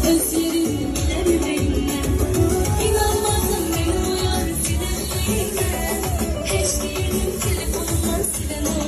Gözlerin gider yüreğimden. İnanmazsın beni uyar silemeyinden. Keşke yedim telefonumdan silen o